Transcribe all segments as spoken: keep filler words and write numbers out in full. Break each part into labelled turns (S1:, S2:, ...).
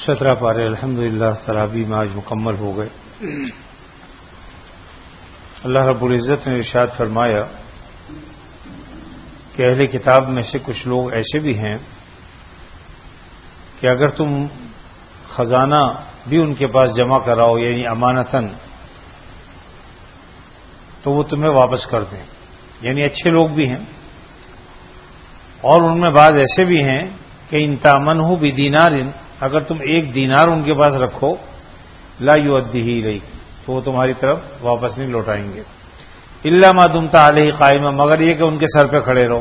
S1: سترہ پارے الحمدللہ تراویح میں آج مکمل ہو گئے. اللہ رب العزت نے ارشاد فرمایا کہ اہل کتاب میں سے کچھ لوگ ایسے بھی ہیں کہ اگر تم خزانہ بھی ان کے پاس جمع کراؤ یعنی امانتاً تو وہ تمہیں واپس کر دیں. یعنی اچھے لوگ بھی ہیں اور ان میں بعض ایسے بھی ہیں کہ ان تامنہ بدینار، اگر تم ایک دینار ان کے پاس رکھو لا یؤدیہ الیک تو وہ تمہاری طرف واپس نہیں لوٹائیں گے. الا ما دمت علیہ قائما، مگر یہ کہ ان کے سر پہ کھڑے رہو.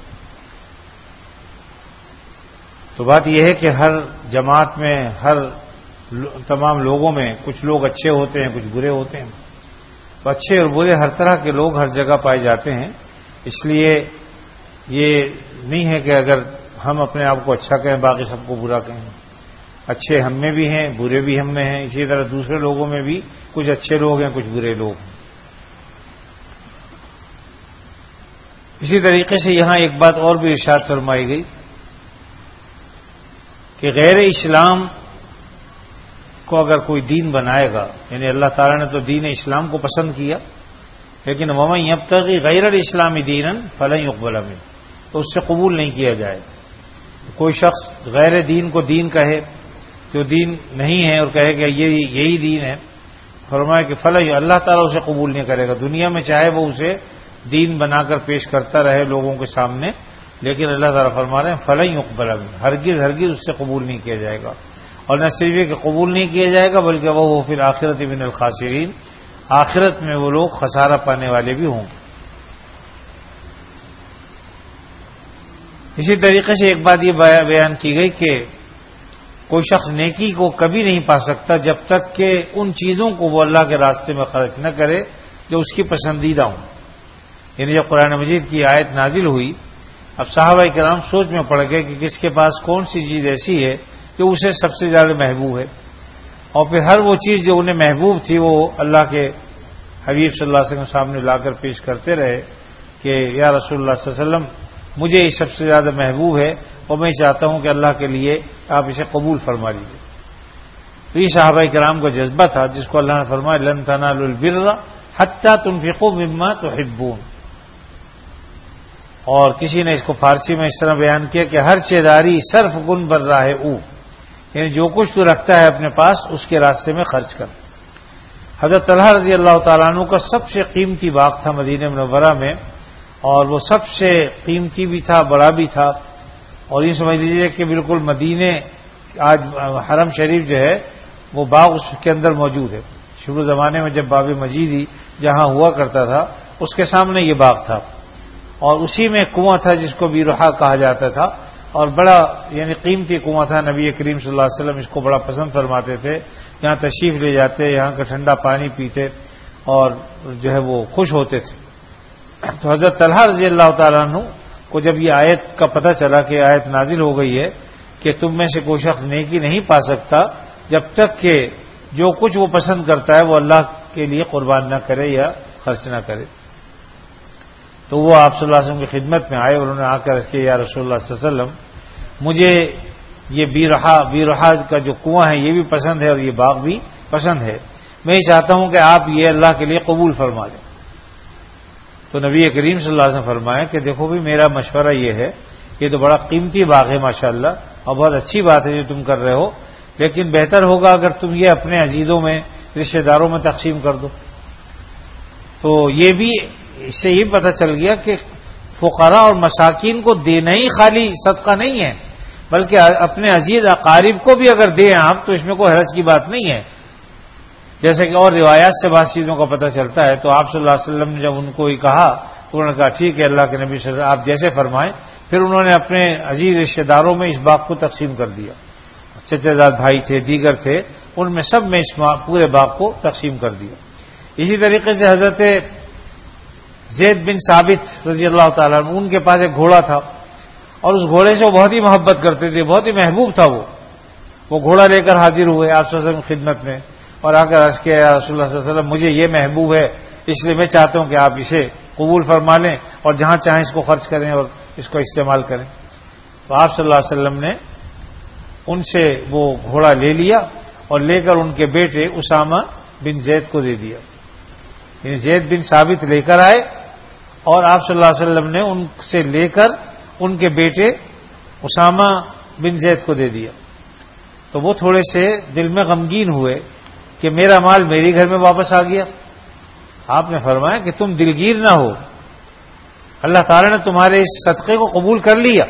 S1: تو بات یہ ہے کہ ہر جماعت میں ہر تمام لوگوں میں کچھ لوگ اچھے ہوتے ہیں کچھ برے ہوتے ہیں. تو اچھے اور برے ہر طرح کے لوگ ہر جگہ پائے جاتے ہیں. اس لیے یہ نہیں ہے کہ اگر ہم اپنے آپ کو اچھا کہیں باقی سب کو برا کہیں. اچھے ہم میں بھی ہیں برے بھی ہم میں ہیں، اسی طرح دوسرے لوگوں میں بھی کچھ اچھے لوگ ہیں کچھ برے لوگ ہیں. اسی طریقے سے یہاں ایک بات اور بھی ارشاد فرمائی گئی کہ غیر اسلام کو اگر کوئی دین بنائے گا، یعنی اللہ تعالیٰ نے تو دین اسلام کو پسند کیا لیکن وَمَن يَبْتَغِ غَيْرَ الْإِسْلَامِ دِينًا فَلَن يُقْبَلَ مِنْهُ، تو اس سے قبول نہیں کیا جائے. کوئی شخص غیر دین کو دین کہے جو دین نہیں ہے اور کہے کہ یہ یہی دین ہے، فرمایا کہ فلاں اللہ تعالیٰ اسے قبول نہیں کرے گا. دنیا میں چاہے وہ اسے دین بنا کر پیش کرتا رہے لوگوں کے سامنے، لیکن اللہ تعالیٰ فرما رہے ہیں فلاں يقبل منه، ہرگز ہرگز اس سے قبول نہیں کیا جائے گا. اور نہ صرف یہ کہ قبول نہیں کیا جائے گا بلکہ وہ فی الآخرۃ من الخاسرین، آخرت میں وہ لوگ خسارہ پانے والے بھی ہوں گے. اسی طریقے سے ایک بات یہ بیان کی گئی کہ کوئی شخص نیکی کو کبھی نہیں پا سکتا جب تک کہ ان چیزوں کو وہ اللہ کے راستے میں خرچ نہ کرے جو اس کی پسندیدہ ہوں. یعنی جب قرآن مجید کی آیت نازل ہوئی اب صحابہ کرام سوچ میں پڑ گئے کہ کس کے پاس کون سی چیز ایسی ہے جو اسے سب سے زیادہ محبوب ہے، اور پھر ہر وہ چیز جو انہیں محبوب تھی وہ اللہ کے حبیب صلی اللہ علیہ وسلم سامنے لا کر پیش کرتے رہے کہ یا رسول اللہ صلی اللہ علیہ وسلم مجھے یہ سب سے زیادہ محبوب ہے اور میں چاہتا ہوں کہ اللہ کے لیے آپ اسے قبول فرما لیجیے. تو یہ صحابہ کرام کا جذبہ تھا جس کو اللہ نے فرمایا لن تنالوا البر حتی تنفقوا مما تحبون. اور کسی نے اس کو فارسی میں اس طرح بیان کیا کہ ہر چیداری صرف گن بر رہا ہے او، یعنی جو کچھ تو رکھتا ہے اپنے پاس اس کے راستے میں خرچ کر. حضرت طلحہ رضی اللہ تعالیٰ عنہ کا سب سے قیمتی باغ تھا مدینہ منورہ میں، اور وہ سب سے قیمتی بھی تھا بڑا بھی تھا. اور یہ سمجھ لیجیے کہ بالکل مدینے آج حرم شریف جو ہے وہ باغ اس کے اندر موجود ہے. شروع زمانے میں جب باب مجیدی جہاں ہوا کرتا تھا اس کے سامنے یہ باغ تھا، اور اسی میں کنواں تھا جس کو بیرحا کہا جاتا تھا، اور بڑا یعنی قیمتی کنواں تھا. نبی کریم صلی اللہ علیہ وسلم اس کو بڑا پسند فرماتے تھے. یہاں تشریف لے جاتے، یہاں کا ٹھنڈا پانی پیتے اور جو ہے وہ خوش ہوتے تھے. تو حضرت طلحہ رضی اللہ تعالیٰ عنہ کو جب یہ آیت کا پتہ چلا کہ آیت نازل ہو گئی ہے کہ تم میں سے کوئی شخص نیکی نہیں پا سکتا جب تک کہ جو کچھ وہ پسند کرتا ہے وہ اللہ کے لیے قربان نہ کرے یا خرچ نہ کرے، تو وہ آپ صلی اللہ علیہ وسلم کی خدمت میں آئے اور انہوں نے آ کر اس کے یا رسول اللہ صلی اللہ علیہ وسلم مجھے یہ بیرحا بیرحا کا جو کنواں ہے یہ بھی پسند ہے اور یہ باغ بھی پسند ہے، میں یہ چاہتا ہوں کہ آپ یہ اللہ کے لیے قبول فرما لیں. تو نبی کریم صلی اللہ علیہ وسلم فرمایا کہ دیکھو بھی میرا مشورہ یہ ہے، یہ تو بڑا قیمتی باغ ہے ماشاءاللہ اور بہت اچھی بات ہے جو تم کر رہے ہو، لیکن بہتر ہوگا اگر تم یہ اپنے عزیزوں میں رشتہ داروں میں تقسیم کر دو. تو یہ بھی اس سے یہ پتہ چل گیا کہ فقراء اور مساکین کو دینا ہی خالی صدقہ نہیں ہے بلکہ اپنے عزیز اقارب کو بھی اگر دیں آپ تو اس میں کوئی حرج کی بات نہیں ہے. جیسے کہ اور روایات سے بعض چیزوں کا پتہ چلتا ہے. تو آپ صلی اللہ علیہ وسلم نے جب ان کو یہ کہا تو انہوں نے کہا ٹھیک ہے اللہ کے نبی صلی اللہ علیہ وسلم آپ جیسے فرمائیں. پھر انہوں نے اپنے عزیز رشتہ داروں میں اس باغ کو تقسیم کر دیا. چچا زاد بھائی تھے دیگر تھے ان میں سب میں اس پورے باغ کو تقسیم کر دیا. اسی طریقے سے حضرت زید بن ثابت رضی اللہ تعالیٰ عنہ ان کے پاس ایک گھوڑا تھا اور اس گھوڑے سے وہ بہت ہی محبت کرتے تھے، بہت ہی محبوب تھا. وہ وہ گھوڑا لے کر حاضر ہوئے آپ صلی اللہ علیہ وسلم کی خدمت میں اور آ کر عرض کیا یا رسول اللہ صلی اللہ علیہ وسلم مجھے یہ محبوب ہے اس لیے میں چاہتا ہوں کہ آپ اسے قبول فرما لیں اور جہاں چاہیں اس کو خرچ کریں اور اس کو استعمال کریں. تو آپ صلی اللہ علیہ وسلم نے ان سے وہ گھوڑا لے لیا اور لے کر ان کے بیٹے اسامہ بن زید کو دے دیا. یعنی زید بن ثابت لے کر آئے اور آپ صلی اللہ علیہ وسلم نے ان سے لے کر ان کے بیٹے اسامہ بن زید کو دے دیا. تو وہ تھوڑے سے دل میں غمگین ہوئے کہ میرا مال میرے گھر میں واپس آ گیا. آپ نے فرمایا کہ تم دلگیر نہ ہو، اللہ تعالی نے تمہارے اس صدقے کو قبول کر لیا.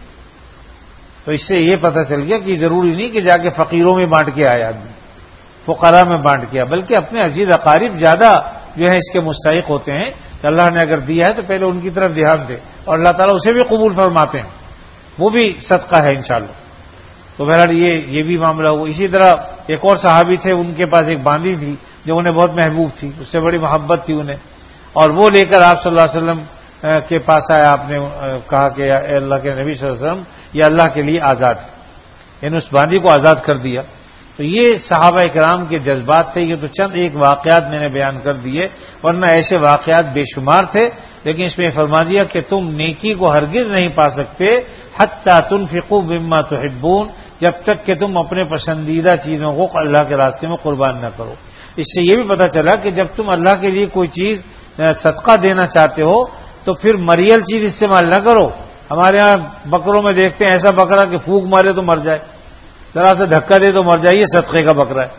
S1: تو اس سے یہ پتہ چل گیا کہ ضروری نہیں کہ جا کے فقیروں میں بانٹ کے آیا آدمی، فقراء میں بانٹ کیا، بلکہ اپنے عزیز اقارب زیادہ جو ہے اس کے مستحق ہوتے ہیں کہ اللہ نے اگر دیا ہے تو پہلے ان کی طرف دھیان دے، اور اللہ تعالیٰ اسے بھی قبول فرماتے ہیں، وہ بھی صدقہ ہے انشاءاللہ. تو بہرحال یہ یہ بھی معاملہ ہوا. اسی طرح ایک اور صحابی تھے، ان کے پاس ایک باندی تھی جو انہیں بہت محبوب تھی، اس سے بڑی محبت تھی انہیں، اور وہ لے کر آپ صلی اللہ علیہ وسلم کے پاس آیا. آپ نے کہا کہ اے اللہ کے نبی صلی اللہ علیہ وسلم یہ اللہ کے لیے آزاد ہے، یعنی اس باندی کو آزاد کر دیا. تو یہ صحابہ کرام کے جذبات تھے. یہ تو چند ایک واقعات میں نے بیان کر دیے، ورنہ ایسے واقعات بے شمار تھے. لیکن اس میں فرما دیا کہ تم نیکی کو ہرگز نہیں پا سکتے حتی تنفقوا مما تحبون، جب تک کہ تم اپنے پسندیدہ چیزوں کو اللہ کے راستے میں قربان نہ کرو. اس سے یہ بھی پتہ چلا کہ جب تم اللہ کے لیے کوئی چیز صدقہ دینا چاہتے ہو تو پھر مریل چیز استعمال نہ کرو. ہمارے ہاں بکروں میں دیکھتے ہیں ایسا بکرا کہ پھونک مارے تو مر جائے، ذرا سے دھکا دے تو مر جائے، یہ صدقے کا بکرا ہے.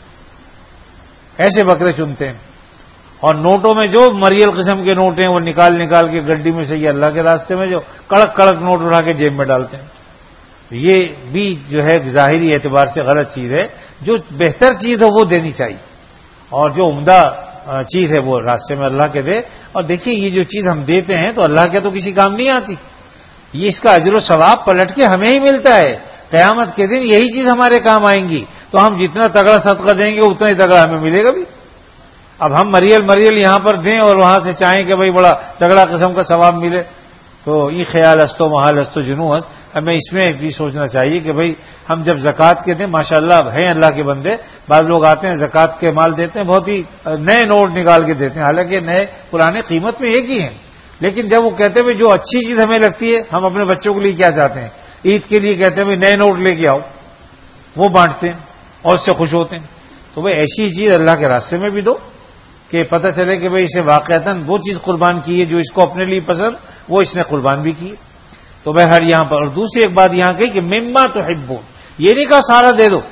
S1: ایسے بکرے چنتے ہیں. اور نوٹوں میں جو مریل قسم کے نوٹ ہیں وہ نکال نکال کے گڈی میں سے یہ اللہ کے راستے میں جو کڑک کڑک نوٹ اٹھا کے جیب میں ڈالتے ہیں. یہ بھی جو ہے ظاہری اعتبار سے غلط چیز ہے. جو بہتر چیز ہو وہ دینی چاہیے، اور جو عمدہ چیز ہے وہ راستے میں اللہ کے دے. اور دیکھیے یہ جو چیز ہم دیتے ہیں تو اللہ کے تو کسی کام نہیں آتی، یہ اس کا اجر و ثواب پلٹ کے ہمیں ہی ملتا ہے. قیامت کے دن یہی چیز ہمارے کام آئیں گی، تو ہم جتنا تگڑا صدقہ دیں گے اتنا ہی تگڑا ہمیں ملے گا بھی. اب ہم مریل مریل یہاں پر دیں اور وہاں سے چاہیں کہ بھائی بڑا تگڑا قسم کا ثواب ملے، تو یہ خیال استو محال استو جنو است. ہمیں اس میں بھی سوچنا چاہیے کہ بھائی ہم جب زکوٰۃ کے دیں، ماشاءاللہ ہیں اللہ کے بندے، بعض لوگ آتے ہیں زکوٰۃ کے مال دیتے ہیں، بہت ہی نئے نوٹ نکال کے دیتے ہیں، حالانکہ نئے پرانے قیمت میں ایک ہی ہیں. لیکن جب وہ کہتے ہیں جو اچھی چیز ہمیں لگتی ہے، ہم اپنے بچوں کے لیے کیا چاہتے ہیں، عید کے لیے کہتے ہیں نئے نوٹ لے کے آؤ، وہ بانٹتے ہیں اور اس سے خوش ہوتے ہیں. تو بھائی ایسی چیز اللہ کے راستے میں بھی دو کہ پتہ چلے کہ بھائی اسے واقعتاً وہ چیز قربان کی ہے جو اس کو اپنے لیے پسند، وہ اس نے قربان بھی کی. تو بہرحال یہاں پر اور دوسری ایک بات یہاں کہی کہ مما تحبون، یہ نہیں کہا سارا دے دو.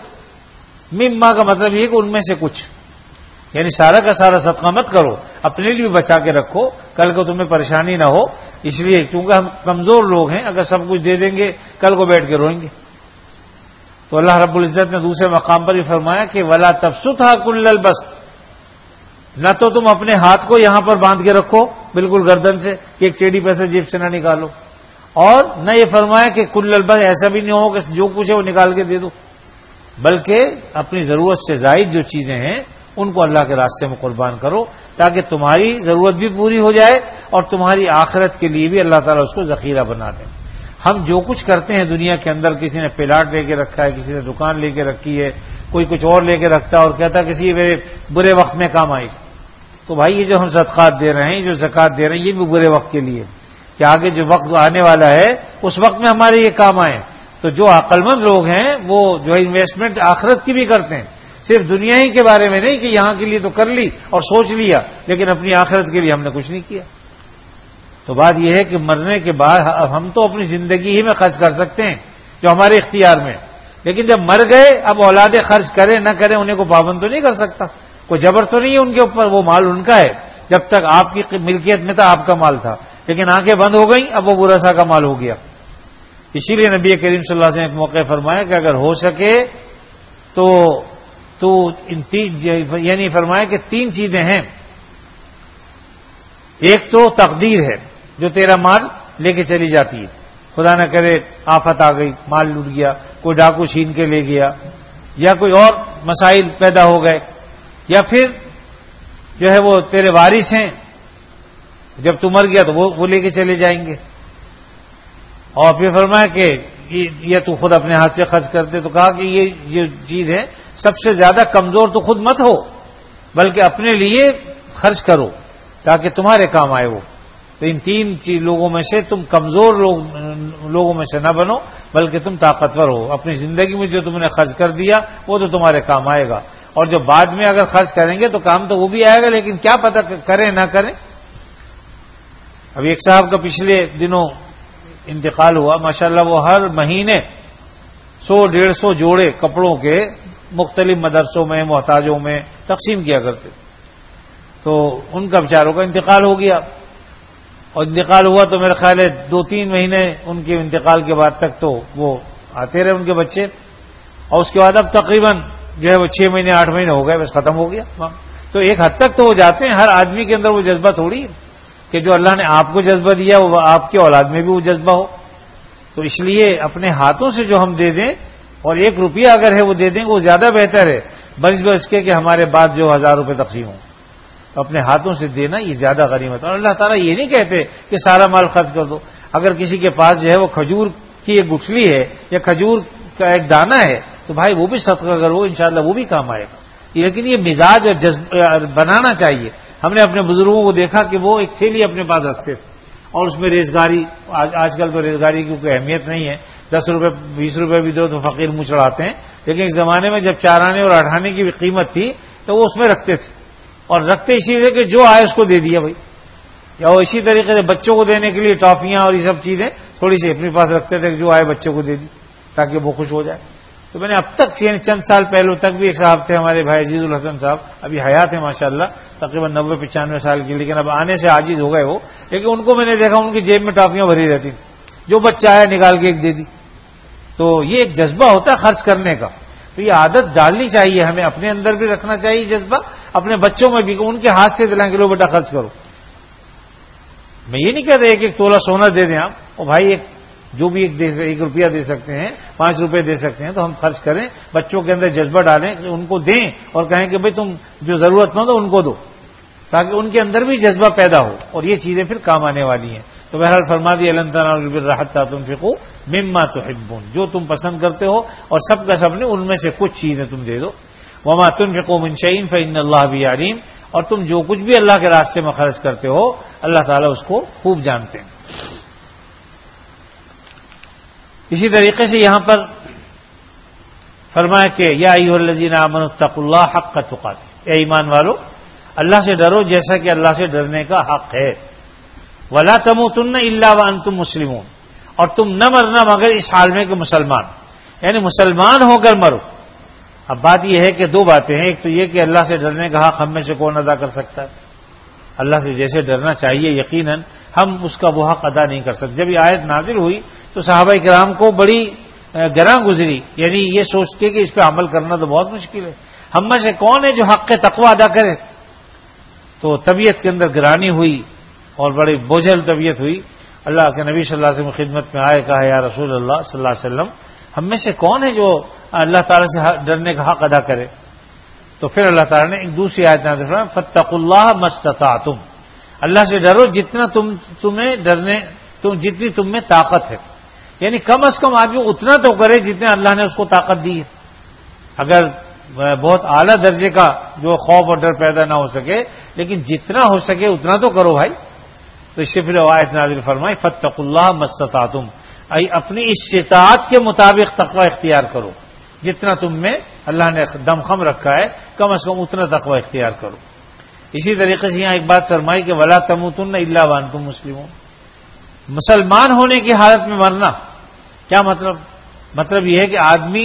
S1: مما کا مطلب یہ کہ ان میں سے کچھ، یعنی سارا کا سارا صدقہ مت کرو، اپنے لیے بچا کے رکھو، کل کو تمہیں پریشانی نہ ہو. اس لیے چونکہ ہم کمزور لوگ ہیں، اگر سب کچھ دے دیں گے کل کو بیٹھ کے روئیں گے. تو اللہ رب العزت نے دوسرے مقام پر بھی فرمایا کہ ولا تبسطھا کل البسط، نہ تو تم اپنے ہاتھ کو یہاں پر باندھ کے رکھو بالکل گردن سے کہ ایک ٹیڑھی پیسہ جیب سے نہ نکالو، اور نہ یہ فرمایا کہ کل البسط ایسا بھی نہیں ہو کہ جو کچھ ہے وہ نکال کے دے دو، بلکہ اپنی ضرورت سے زائد جو چیزیں ہیں ان کو اللہ کے راستے میں قربان کرو، تاکہ تمہاری ضرورت بھی پوری ہو جائے اور تمہاری آخرت کے لیے بھی اللہ تعالیٰ اس کو ذخیرہ بنا دے. ہم جو کچھ کرتے ہیں دنیا کے اندر، کسی نے پلاٹ لے کے رکھا ہے، کسی نے دکان لے کے رکھی ہے، کوئی کچھ اور لے کے رکھتا ہے اور کہتا ہے کسی میرے برے وقت میں کام آئے. تو بھائی یہ جو ہم صدقات دے رہے ہیں، جو زکوٰۃ دے رہے ہیں، یہ بھی برے وقت کے لیے کہ آگے جو وقت آنے والا ہے اس وقت میں ہمارے یہ کام آئے. تو جو عقل مند لوگ ہیں وہ جو انویسٹمنٹ آخرت کی بھی کرتے ہیں، صرف دنیا ہی کے بارے میں نہیں کہ یہاں کے لیے تو کر لی اور سوچ لیا لیکن اپنی آخرت کے لیے ہم نے کچھ نہیں کیا. تو بات یہ ہے کہ مرنے کے بعد ہم تو اپنی زندگی ہی میں خرچ کر سکتے ہیں جو ہمارے اختیار میں، لیکن جب مر گئے اب اولادیں خرچ کریں نہ کریں انہیں کو پابند تو نہیں کر سکتا، کوئی جبر تو نہیں ہے ان کے اوپر، وہ مال ان کا ہے. جب تک آپ کی ملکیت میں تھا آپ کا مال تھا، لیکن آنکھیں بند ہو گئیں اب وہ برسا کا مال ہو گیا. اسی لیے نبی کریم صلی اللہ علیہ وسلم نے ایک موقع فرمایا کہ اگر ہو سکے تو تو ان تین یعنی فرمایا کہ تین چیزیں ہیں. ایک تو تقدیر ہے جو تیرا مال لے کے چلی جاتی ہے، خدا نہ کرے آفت آ گئی، مال لوٹ گیا، کوئی ڈاکو چھین کے لے گیا، یا کوئی اور مسائل پیدا ہو گئے، یا پھر جو ہے وہ تیرے وارث ہیں جب تو مر گیا تو وہ وہ لے کے چلے جائیں گے. اور پھر فرمایا کہ یہ تو خود اپنے ہاتھ سے خرچ کرتے. تو کہا کہ یہ جو چیز ہے سب سے زیادہ کمزور تو خود مت ہو بلکہ اپنے لیے خرچ کرو تاکہ تمہارے کام آئے وہ. تو ان تین لوگوں میں سے تم کمزور لوگ لوگوں میں سے نہ بنو، بلکہ تم طاقتور ہو. اپنی زندگی میں جو تم نے خرچ کر دیا وہ تو تمہارے کام آئے گا، اور جو بعد میں اگر خرچ کریں گے تو کام تو وہ بھی آئے گا، لیکن کیا پتہ کریں نہ کریں. ابھی ایک صاحب کا پچھلے دنوں انتقال ہوا، ماشاءاللہ وہ ہر مہینے سو ڈیڑھ سو جوڑے کپڑوں کے مختلف مدرسوں میں محتاجوں میں تقسیم کیا کرتے. تو ان کا بیچاروں کا انتقال ہو گیا، اور انتقال ہوا تو میرا خیال ہے دو تین مہینے ان کے انتقال کے بعد تک تو وہ آتے رہے ان کے بچے، اور اس کے بعد اب تقریباً جو ہے وہ چھ مہینے آٹھ مہینے ہو گئے، بس ختم ہو گیا. تو ایک حد تک تو وہ جاتے ہیں. ہر آدمی کے اندر وہ جذبہ تھوڑی ہے کہ جو اللہ نے آپ کو جذبہ دیا وہ آپ کے اولاد میں بھی وہ جذبہ ہو. تو اس لیے اپنے ہاتھوں سے جو ہم دے دیں، اور ایک روپیہ اگر ہے وہ دے دیں وہ زیادہ بہتر ہے بنسبت اس کے کہ ہمارے بعد جو ہزار روپے تقسیم ہوں. تو اپنے ہاتھوں سے دینا یہ زیادہ غنیمت ہے. اور اللہ تعالیٰ یہ نہیں کہتے کہ سارا مال خرچ کر دو. اگر کسی کے پاس جو ہے وہ کھجور کی ایک گٹھلی ہے یا کھجور کا ایک دانہ ہے تو بھائی وہ بھی صدقہ کرو، انشاءاللہ وہ بھی کام آئے گا. لیکن یہ مزاج اور جذب بنانا چاہیے. ہم نے اپنے بزرگوں کو دیکھا کہ وہ ایک تھیلی اپنے پاس رکھتے تھے، اور اس میں ریزگاری، آج آج کل تو ریزگاری کی کوئی اہمیت نہیں ہے، دس روپے بیس روپے بھی دو تو فقیر منہ چڑھاتے ہیں. لیکن ایک زمانے میں جب چار آنے اور آٹھ آنے کی بھی قیمت تھی تو وہ اس میں رکھتے تھے، اور رکھتے اسی لیے کہ جو آئے اس کو دے دیا بھائی. یا وہ اسی طریقے سے بچوں کو دینے کے لیے ٹافیاں اور یہ سب چیزیں تھوڑی سی اپنے پاس رکھتے تھے کہ جو آئے بچوں کو دے دی تاکہ وہ خوش ہو جائے. تو میں نے اب تک یعنی چند سال پہلو تک بھی ایک صاحب تھے ہمارے بھائی عزیز الحسن صاحب، ابھی حیات ہیں ماشاءاللہ، تقریباً نوے پچانوے سال کی، لیکن اب آنے سے عاجز ہو گئے وہ. لیکن ان کو میں نے دیکھا ان کی جیب میں ٹافیاں بھری رہتی تھی، جو بچہ آیا نکال کے ایک دے دی. تو یہ ایک جذبہ ہوتا ہے خرچ کرنے کا. تو یہ عادت ڈالنی چاہیے ہمیں، اپنے اندر بھی رکھنا چاہیے جذبہ، اپنے بچوں میں بھی ان کے ہاتھ سے دلائیں کہ لو بیٹا خرچ کرو. میں یہ نہیں کہتا ایک ایک تولہ سونا دے دیں آپ، اور بھائی ایک جو بھی ایک دے ایک روپیہ دے سکتے ہیں، پانچ روپے دے سکتے ہیں تو ہم خرچ کریں. بچوں کے اندر جذبہ ڈالیں، ان کو دیں اور کہیں کہ بھائی تم جو ضرورت مند ہو ان کو دو، تاکہ ان کے اندر بھی جذبہ پیدا ہو، اور یہ چیزیں پھر کام آنے والی ہیں. تو بہرحال فرما دی لن تنالوا البر حتى تنفقوا مما تحبون، جو تم پسند کرتے ہو اور سب کا سب نے ان میں سے کچھ چیزیں تم دے دو. وما تنفقوا من شيء فإن الله به عليم، اور تم جو کچھ بھی اللہ کے راستے میں خرچ کرتے ہو اللہ تعالیٰ اس کو خوب جانتے ہیں. اسی طریقے سے یہاں پر فرمایا کہ یا ایھا الذین آمنوا اتقوا اللہ حق تقاته، اے ایمان والو اللہ سے ڈرو جیسا کہ اللہ سے ڈرنے کا حق ہے. ولا تموتن الا وانتم مسلمون، اور تم نہ مرنا مگر اس حال میں کہ مسلمان، یعنی مسلمان ہو کر مرو. اب بات یہ ہے کہ دو باتیں ہیں، ایک تو یہ کہ اللہ سے ڈرنے کا حق ہم میں سے کون ادا کر سکتا ہے؟ اللہ سے جیسے ڈرنا چاہیے یقیناً ہم اس کا وہ حق ادا نہیں کر سکتے. جب یہ آیت نازل ہوئی تو صحابہ کرام کو بڑی گراں گزری، یعنی یہ سوچ کے کہ اس پہ عمل کرنا تو بہت مشکل ہے، ہم میں سے کون ہے جو حق تقوی ادا کرے؟ تو طبیعت کے اندر گرانی ہوئی اور بڑی بوجھل طبیعت ہوئی. اللہ کے نبی صلی اللہ علیہ وسلم خدمت میں آئے، کہا یا رسول اللہ صلی اللہ علیہ وسلم ہم میں سے کون ہے جو اللہ تعالیٰ سے ڈرنے کا حق ادا کرے؟ تو پھر اللہ تعالیٰ نے ایک دوسری آیت نازل فرمائی فاتقوا اللہ ما استطعتم، اللہ سے ڈرو جتنا تم تمہیں ڈرنے تم جتنی تم میں طاقت ہے. یعنی کم از کم آدمی اتنا تو کرے جتنے اللہ نے اس کو طاقت دی ہے. اگر بہت اعلیٰ درجے کا جو خوف اور ڈر پیدا نہ ہو سکے لیکن جتنا ہو سکے اتنا تو کرو بھائی. تو اس سے پھر آیت نازل فرمائی فاتقوا اللہ ما استطعتم، ای اپنی استطاعت کے مطابق تقوی اختیار کرو، جتنا تم میں اللہ نے دم خم رکھا ہے کم از کم اتنا تقوی اختیار کرو. اسی طریقے سے یہاں ایک بات فرمائی کہ ولا تموتن الا وانتم مسلمون، مسلمان ہونے کی حالت میں مرنا. کیا مطلب؟ مطلب یہ ہے کہ آدمی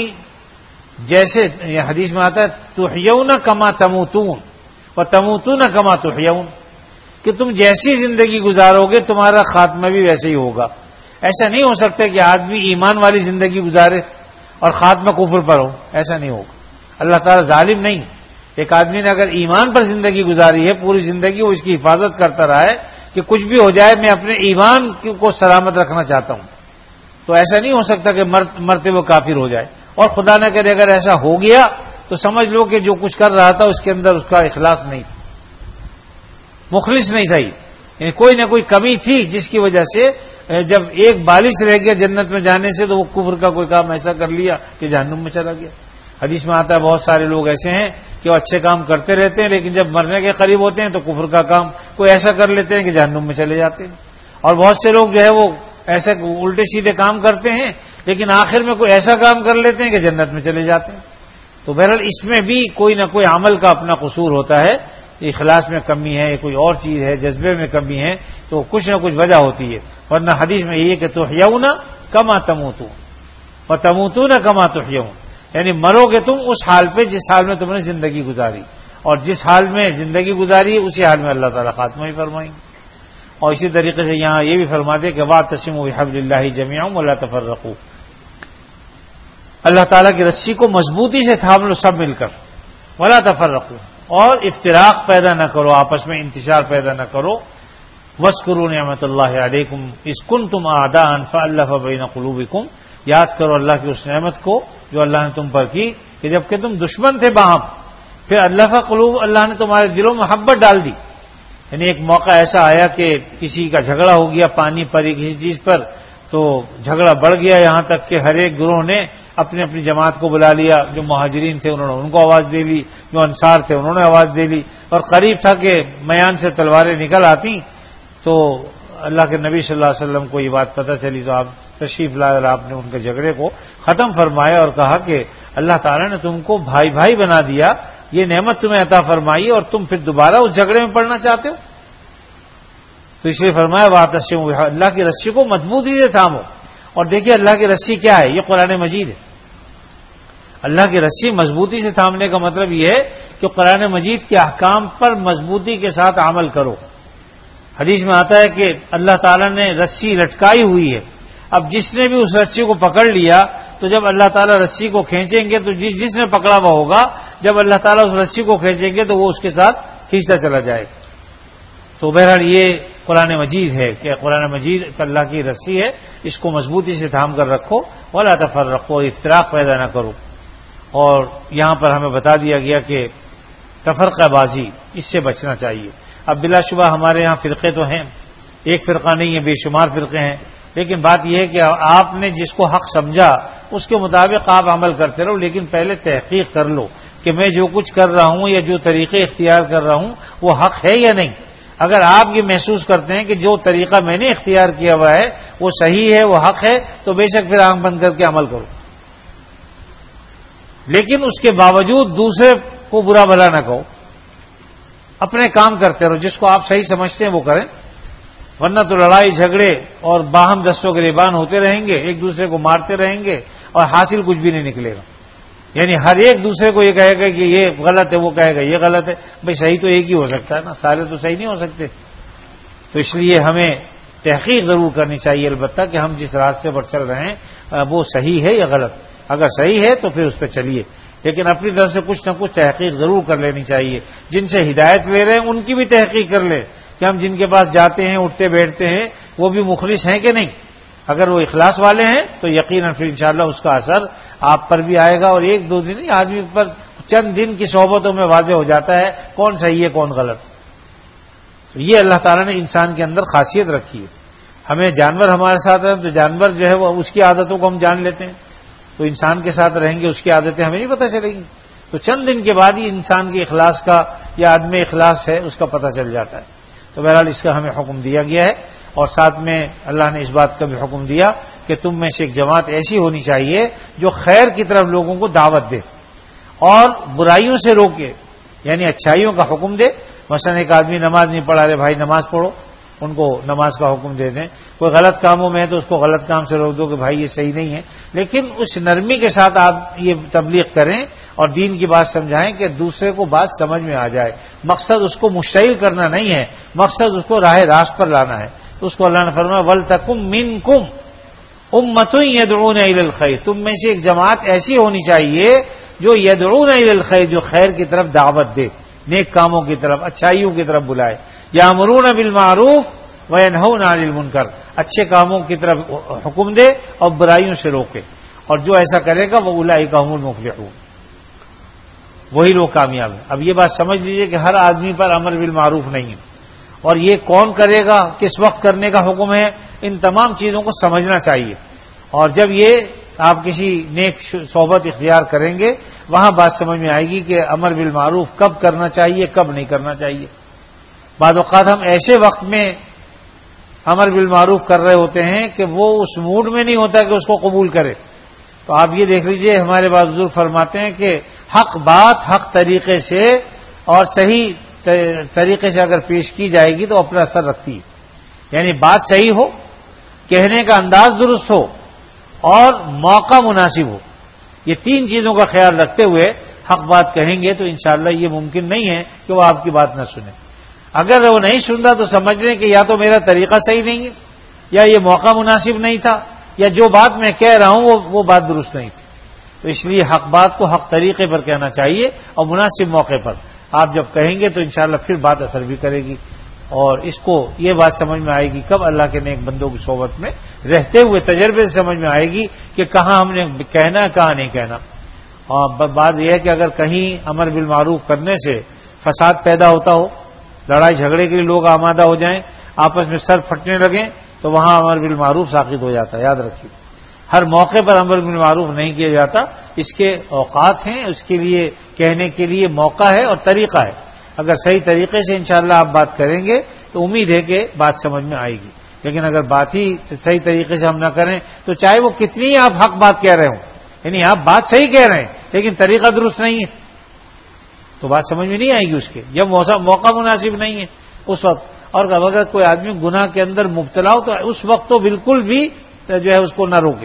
S1: جیسے یہ حدیث میں آتا ہے تحیون کما تموتون و تموتون کما تحیون، کہ تم جیسی زندگی گزارو گے تمہارا خاتمہ بھی ویسے ہی ہوگا. ایسا نہیں ہو سکتا کہ آدمی ایمان والی زندگی گزارے اور خاتمہ کفر پر ہو، ایسا نہیں ہوگا. اللہ تعالیٰ ظالم نہیں. ایک آدمی نے اگر ایمان پر زندگی گزاری ہے پوری زندگی وہ اس کی حفاظت کرتا رہا ہے کہ کچھ بھی ہو جائے میں اپنے ایمان کو سلامت رکھنا چاہتا ہوں، تو ایسا نہیں ہو سکتا کہ مرتے وہ کافر ہو جائے. اور خدا نہ کرے اگر ایسا ہو گیا تو سمجھ لو کہ جو کچھ کر رہا تھا اس کے اندر اس کا اخلاص نہیں تھا، مخلص نہیں تھا، یعنی کوئی نہ کوئی کمی تھی جس کی وجہ سے جب ایک بالش رہ گیا جنت میں جانے سے تو وہ کفر کا کوئی کام ایسا کر لیا کہ جہنم میں چلا گیا. حدیث میں آتا ہے بہت سارے لوگ ایسے ہیں کہ وہ اچھے کام کرتے رہتے ہیں لیکن جب مرنے کے قریب ہوتے ہیں تو کفر کا کام کوئی ایسا کر لیتے ہیں کہ جہنم میں چلے جاتے ہیں. اور بہت سے لوگ جو ہے وہ ایسے الٹے سیدھے کام کرتے ہیں لیکن آخر میں کوئی ایسا کام کر لیتے ہیں کہ جنت میں چلے جاتے ہیں. تو بہرحال اس میں بھی کوئی نہ کوئی عمل کا اپنا قصور ہوتا ہے. اخلاص میں کمی ہے, کوئی اور چیز ہے, جذبے میں کمی ہے, تو کچھ نہ کچھ وجہ ہوتی ہے. ورنہ حدیث میں یہ کہ تحیون کما تموتون وتموتون کما تحیون, یعنی مرو گے تم اس حال پہ جس حال میں تم نے زندگی گزاری, اور جس حال میں زندگی گزاری اسی حال میں اللہ تعالیٰ خاتمہ ہی فرمائیں گے. اور اسی طریقے سے یہاں یہ بھی فرماتے کہ واعتصموا بحبل اللہ جميعا ولا تفرقوا, اللہ تعالیٰ کی رسی کو مضبوطی سے تھام لو سب مل کر, ولا تفرقوا, اور افتراق پیدا نہ کرو, آپس میں انتشار پیدا نہ کرو. واذکروا نعمت اللہ علیکم اذ کنتم اعداء فالف بین قلوبکم, یاد کرو اللہ کی اس نعمت کو جو اللہ نے تم پر کی کہ جبکہ تم دشمن تھے باہم, پھر الف قلوب, اللہ نے تمہارے دلوں میں محبت ڈال دی. یعنی ایک موقع ایسا آیا کہ کسی کا جھگڑا ہو گیا پانی پر کسی چیز پر, تو جھگڑا بڑھ گیا یہاں تک کہ ہر ایک گروہ نے اپنی اپنی جماعت کو بلا لیا. جو مہاجرین تھے انہوں نے ان کو آواز دے لی, جو انصار تھے انہوں نے آواز دے لی, اور قریب تھا کہ میان سے تلواریں نکل آتی. تو اللہ کے نبی صلی اللہ علیہ وسلم کو یہ بات پتہ چلی تو آپ تشریف لائے اور آپ نے ان کے جھگڑے کو ختم فرمایا اور کہا کہ اللہ تعالیٰ نے تم کو بھائی بھائی بنا دیا, یہ نعمت تمہیں عطا فرمائی, اور تم پھر دوبارہ اس جھگڑے میں پڑنا چاہتے ہو. تو اس لیے فرمایا واعتصموا, اللہ کی رسی کو مضبوطی سے تھامو. اور دیکھیے اللہ کی رسی کیا ہے, یہ قرآن مجید ہے. اللہ کی رسی مضبوطی سے تھامنے کا مطلب یہ ہے کہ قرآن مجید کے احکام پر مضبوطی کے ساتھ عمل کرو. حدیث میں آتا ہے کہ اللہ تعالیٰ نے رسی لٹکائی ہوئی ہے, اب جس نے بھی اس رسی کو پکڑ لیا تو جب اللہ تعالیٰ رسی کو کھینچیں گے تو جس جس نے پکڑا ہوا ہوگا, جب اللہ تعالیٰ اس رسی کو کھینچیں گے تو وہ اس کے ساتھ کھینچتا چلا جائے گا. تو بہرحال یہ قرآن مجید ہے کہ قرآن مجید اللہ کی رسی ہے, اس کو مضبوطی سے تھام کر رکھو, ولا تفرقوا, افتراق پیدا نہ کرو. اور یہاں پر ہمیں بتا دیا گیا کہ تفرقہ بازی اس سے بچنا چاہیے. اب بلا شبہ ہمارے یہاں فرقے تو ہیں, ایک فرقہ نہیں ہے, بے شمار فرقے ہیں, لیکن بات یہ ہے کہ آپ نے جس کو حق سمجھا اس کے مطابق آپ عمل کرتے رہو, لیکن پہلے تحقیق کر لو کہ میں جو کچھ کر رہا ہوں یا جو طریقے اختیار کر رہا ہوں وہ حق ہے یا نہیں. اگر آپ یہ محسوس کرتے ہیں کہ جو طریقہ میں نے اختیار کیا ہوا ہے وہ صحیح ہے, وہ حق ہے, تو بے شک پھر آنکھ بند کر کے عمل کرو, لیکن اس کے باوجود دوسرے کو برا بھلا نہ کہو, اپنے کام کرتے رہو, جس کو آپ صحیح سمجھتے ہیں وہ کریں. ورنہ تو لڑائی جھگڑے اور باہم دستوں گریبان ہوتے رہیں گے, ایک دوسرے کو مارتے رہیں گے اور حاصل کچھ بھی نہیں نکلے گا. یعنی ہر ایک دوسرے کو یہ کہے گا کہ یہ غلط ہے, وہ کہے گا یہ غلط ہے. بھائی صحیح تو ایک ہی ہو سکتا ہے نا, سارے تو صحیح نہیں ہو سکتے. تو اس لیے ہمیں تحقیق ضرور کرنی چاہیے البتہ کہ ہم جس راستے پر چل رہے ہیں وہ صحیح ہے یا غلط. اگر صحیح ہے تو پھر اس پہ چلیے, لیکن اپنی طرف سے کچھ نہ کچھ تحقیق ضرور کر لینی چاہیے. جن سے ہدایت لے رہے ہیں ان کی بھی تحقیق کر لیں کہ ہم جن کے پاس جاتے ہیں اٹھتے بیٹھتے ہیں وہ بھی مخلص ہیں کہ نہیں. اگر وہ اخلاص والے ہیں تو یقیناً پھر انشاءاللہ اس کا اثر آپ پر بھی آئے گا, اور ایک دو دن آدمی پر چند دن کی صحبتوں میں واضح ہو جاتا ہے کون صحیح ہے کون غلط. تو یہ اللہ تعالیٰ نے انسان کے اندر خاصیت رکھی ہے. ہمیں جانور ہمارے ساتھ رہیں تو جانور جو ہے وہ اس کی عادتوں کو ہم جان لیتے ہیں, تو انسان کے ساتھ رہیں گے اس کی عادتیں ہمیں نہیں پتہ چلیں گی. تو چند دن کے بعد ہی انسان کے اخلاص کا یا عدم اخلاص ہے اس کا پتہ چل جاتا ہے. تو بہرحال اس کا ہمیں حکم دیا گیا ہے, اور ساتھ میں اللہ نے اس بات کا بھی حکم دیا کہ تم میں سے ایک جماعت ایسی ہونی چاہیے جو خیر کی طرف لوگوں کو دعوت دے اور برائیوں سے روکے, یعنی اچھائیوں کا حکم دے. مثلا ایک آدمی نماز نہیں پڑھا رہے, بھائی نماز پڑھو, ان کو نماز کا حکم دے دیں. کوئی غلط کاموں میں ہے تو اس کو غلط کام سے روک دو کہ بھائی یہ صحیح نہیں ہے, لیکن اس نرمی کے ساتھ آپ یہ تبلیغ کریں اور دین کی بات سمجھائیں کہ دوسرے کو بات سمجھ میں آ جائے. مقصد اس کو مشتعل کرنا نہیں ہے, مقصد اس کو راہ راست پر لانا ہے. تو اس کو اللہ نے فرمایا وَلْتَكُمْ مِنْكُمْ أُمَّةٌ يَدْعُونَ إِلَى الْخَيْرِ, تم میں سے ایک جماعت ایسی ہونی چاہیے جو يَدْعُونَ إِلَى الْخَيْرِ, جو خیر کی طرف دعوت دے, نیک کاموں کی طرف, اچھائیوں کی طرف بلائے. يَأْمُرُونَ بِالْمَعْرُوفِ وَيَنْهَوْنَ عَنِ الْمُنكَرِ, اچھے کاموں کی طرف حکم دے اور برائیوں سے روکے, اور جو ایسا کرے گا وہ اولئک هم المفلحون, وہی لوگ کامیاب ہیں. اب یہ بات سمجھ لیجئے کہ ہر آدمی پر امر بالمعروف نہیں ہے, اور یہ کون کرے گا, کس وقت کرنے کا حکم ہے, ان تمام چیزوں کو سمجھنا چاہیے. اور جب یہ آپ کسی نیک صحبت اختیار کریں گے وہاں بات سمجھ میں آئے گی کہ امر بالمعروف کب کرنا چاہیے کب نہیں کرنا چاہیے. بعض اوقات ہم ایسے وقت میں امر بالمعروف کر رہے ہوتے ہیں کہ وہ اس موڈ میں نہیں ہوتا کہ اس کو قبول کرے. تو آپ یہ دیکھ لیجئے ہمارے بعض بزرگ فرماتے ہیں کہ حق بات حق طریقے سے اور صحیح طریقے سے اگر پیش کی جائے گی تو اپنا اثر رکھتی ہے. یعنی بات صحیح ہو، کہنے کا انداز درست ہو اور موقع مناسب ہو. یہ تین چیزوں کا خیال رکھتے ہوئے حق بات کہیں گے تو انشاءاللہ یہ ممکن نہیں ہے کہ وہ آپ کی بات نہ سنے. اگر وہ نہیں سنتا تو سمجھ لیں کہ یا تو میرا طریقہ صحیح نہیں ہے، یا یہ موقع مناسب نہیں تھا، یا جو بات میں کہہ رہا ہوں وہ وہ بات درست نہیں تھی. تو اس لیے حق بات کو حق طریقے پر کہنا چاہیے اور مناسب موقع پر. آپ جب کہیں گے تو انشاءاللہ پھر بات اثر بھی کرے گی اور اس کو یہ بات سمجھ میں آئے گی کب اللہ کے نیک بندوں کی صحبت میں رہتے ہوئے تجربے سے سمجھ میں آئے گی کہ کہاں ہم نے کہنا ہے کہاں نہیں کہنا. اور بات یہ ہے کہ اگر کہیں امر بالمعروف کرنے سے فساد پیدا ہوتا ہو، لڑائی جھگڑے کے لیے لوگ آمادہ ہو جائیں، آپس میں سر پھٹنے لگیں، تو وہاں امر بالمعروف ساقط ہو جاتا ہے. یاد رکھیے ہر موقع پر امر بالمعروف نہیں کیا جاتا، اس کے اوقات ہیں، اس کے لیے کہنے کے لیے موقع ہے اور طریقہ ہے. اگر صحیح طریقے سے انشاءاللہ آپ بات کریں گے تو امید ہے کہ بات سمجھ میں آئے گی. لیکن اگر بات ہی صحیح طریقے سے ہم نہ کریں تو چاہے وہ کتنی آپ حق بات کہہ رہے ہوں، یعنی آپ بات صحیح کہہ رہے ہیں لیکن طریقہ درست نہیں ہے تو بات سمجھ میں نہیں آئے گی اس کے. جب موقع مناسب نہیں ہے اس وقت، اور اگر کوئی آدمی گناہ کے اندر مبتلا ہو تو اس وقت تو بالکل بھی جو ہے اس کو نہ روکے،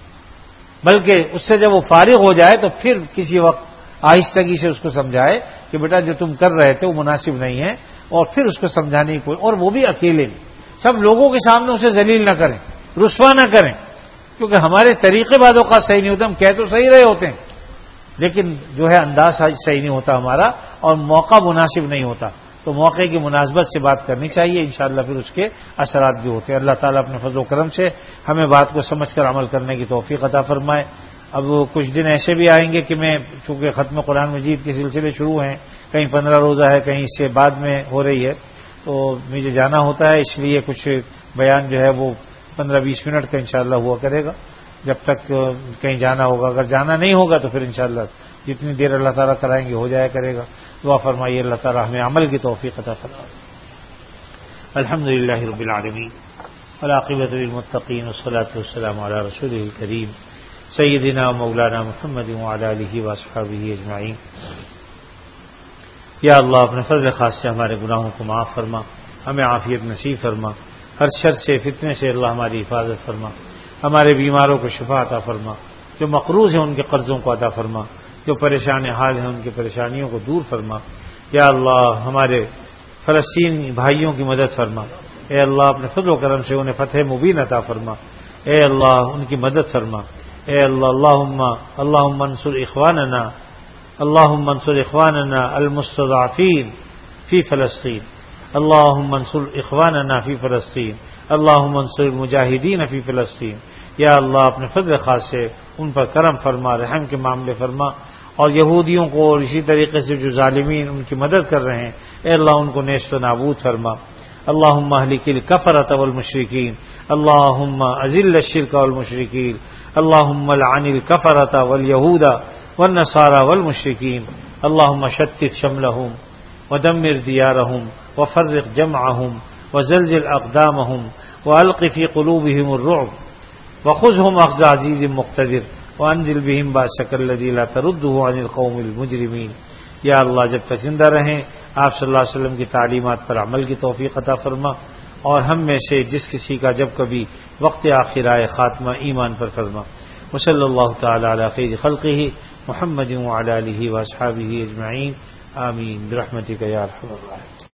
S1: بلکہ اس سے جب وہ فارغ ہو جائے تو پھر کسی وقت آہستگی سے اس کو سمجھائے کہ بیٹا جو تم کر رہے تھے وہ مناسب نہیں ہے، اور پھر اس کو سمجھانے کی کوئی، اور وہ بھی اکیلے بھی، سب لوگوں کے سامنے اسے ذلیل نہ کریں، رسوا نہ کریں، کیونکہ ہمارے طریقے بعد اوقات صحیح نہیں ہوتے. ہم کہہ تو صحیح رہے ہوتے ہیں لیکن جو ہے انداز صحیح نہیں ہوتا ہمارا اور موقع مناسب نہیں ہوتا. تو موقع کی مناسبت سے بات کرنی چاہیے، انشاءاللہ پھر اس کے اثرات بھی ہوتے ہیں. اللہ تعالیٰ اپنے فضل و کرم سے ہمیں بات کو سمجھ کر عمل کرنے کی توفیق عطا فرمائے. اب کچھ دن ایسے بھی آئیں گے کہ میں چونکہ ختم قرآن مجید کے سلسلے شروع ہیں، کہیں پندرہ روزہ ہے کہیں اس سے بعد میں ہو رہی ہے، تو مجھے جانا ہوتا ہے، اس لیے کچھ بیان جو ہے وہ پندرہ بیس منٹ کا انشاءاللہ ہوا کرے گا جب تک کہیں جانا ہوگا. اگر جانا نہیں ہوگا تو پھر انشاءاللہ جتنی دیر اللہ تعالیٰ کرائیں گے ہو جایا کرے گا. دعا فرمائیے اللہ تعالیٰ ہمیں عمل کی توفیق عطا فرمائے. الحمدللہ رب العالمین والعاقبۃ للمتقین والصلاۃ والسلام علی رسولہ الکریم سیدنا و مولانا محمد وعلی آلہ واصحابہ اجمعین. یا اللہ اپنے فضل خاص سے ہمارے گناہوں کو معاف فرما، ہمیں عافیت نصیب فرما، ہر شر سے فتنے سے اللہ ہماری حفاظت فرما، ہمارے بیماروں کو شفا عطا فرما، جو مقروض ہیں ان کے قرضوں کو عطا فرما، جو پریشان حال ہیں ان کی پریشانیوں کو دور فرما. یا اللہ ہمارے فلسطین بھائیوں کی مدد فرما. اے اللہ اپنے فضل و کرم سے انہیں فتح مبین عطا فرما. اے اللہ ان کی مدد فرما. اے اللہ اللہم اللہم انصر اخواننا اللہم انصر اخواننا المستضعفین فی فلسطین. اللہم انصر اخواننا فی فلسطین. اللہم انصر المجاہدین فی فلسطین. یا اللہ اپنے فضل خاص سے ان پر کرم فرما، رحم کے معاملے فرما، اور یہودیوں کو اور اسی طریقے سے جو ظالمین ان کی مدد کر رہے ہیں اے اللہ ان کو نیست و نابود فرما. اللہم اہلک الکفرۃ والمشرکین. اللہم اذل الشرک والمشرکین. اللہم لعن الکفرۃ والیہود والنصارى والمشرکین. اللہم شتت شملہم ودمر دیارہم وفرق جمعہم وزلزل اقدامہم والق فی قلوبہم الرعب وخذهم اخذ عزیز مقتدر وانزل بهم باسك الذي لا ترده عن القوم المجرمین. یا اللہ جب تک زندہ رہیں آپ صلی اللہ علیہ وسلم کی تعلیمات پر عمل کی توفیق عطا فرما، اور ہم میں سے جس کسی کا جب کبھی وقت آخر آئے خاتمہ ایمان پر فرما. وصلی اللہ تعالی علی خیر خلقہ محمد وعلی آلہ واصحابہ اجمعین. آمین برحمتک یا ارحم الراحمین.